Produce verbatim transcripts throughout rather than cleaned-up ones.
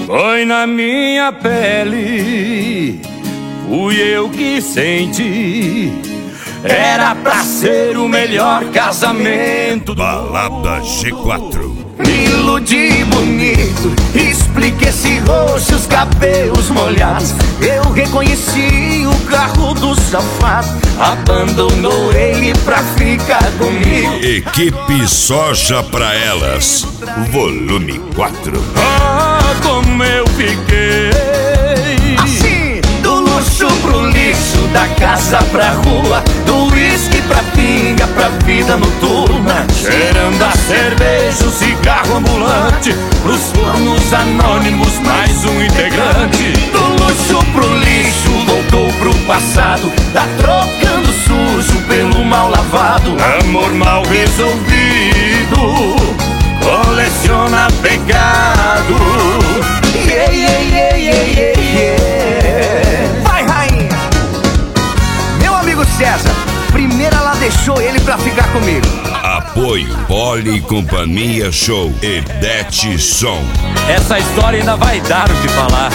Foi na minha pele, fui eu que senti. Era pra ser o melhor casamento do Balada G quatro. Me iludi bonito, expliquei esse rosto, os cabelos molhados. Eu reconheci o carro do safado, abandonou ele pra ficar comigo. Equipe Soja pra Elas, volume quatro. Ah, como eu fiquei assim, do luxo pro lixo, da casa pra rua, do uísque pra pinga, pra vida noturna, cheirando a cerveja, o cigarro ambulante, pros fornos anônimos, mais um integrante. Do luxo pro lixo, voltou pro passado, tá trocando sujo pelo mal lavado. Amor mal resolvido, coleciona pecado. Yeah, yeah, yeah, yeah, yeah, yeah. Vai, rainha! Meu amigo César, primeiro ela deixou ele pra ficar comigo. Apoio Poli e Companhia Show e Det Som. Essa história ainda vai dar o que falar.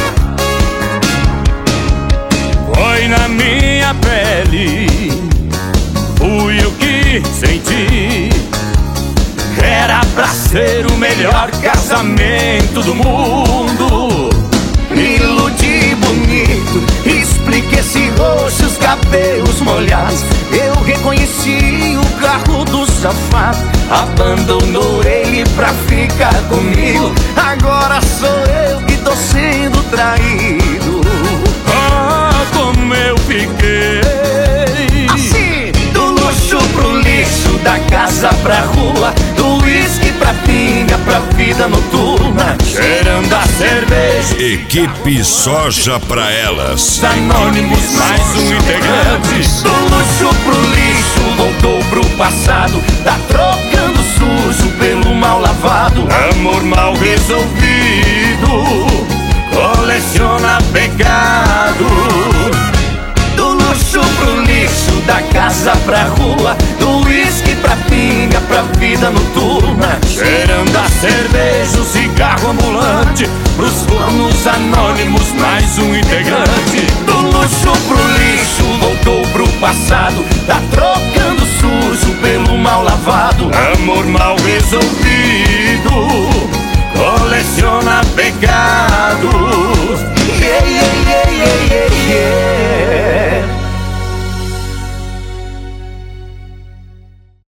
Foi na minha pele, fui o que senti. Era pra ser o melhor casamento do mundo. Me iludi bonito, expliquei esse rosto, os cabelos molhados. Eu reconheci o carro do safado, abandonou ele pra ficar comigo. Agora sou eu que tô sendo traído. Ah, como eu fiquei assim, do luxo pro lixo, da casa pra rua, do uísque pra pinga, pra vida noturna, cheirando a cerveja. Equipe Soja pra Elas. Anônimos, mais um integrante. Do luxo pro lixo, voltou pro passado, tá trocando sujo pelo mal lavado. Amor mal resolvido, coleciona pecado. Do luxo pro lixo, da casa pra rua, do uísque pra pinga, pra vida noturna, cheirando a cerveja, o cigarro ambulante, pros fornos anônimos, mais um integrante. Do luxo pro lixo, voltou pro passado, tá trocando sujo pelo mal lavado. Amor mal resolvido, coleciona pecado.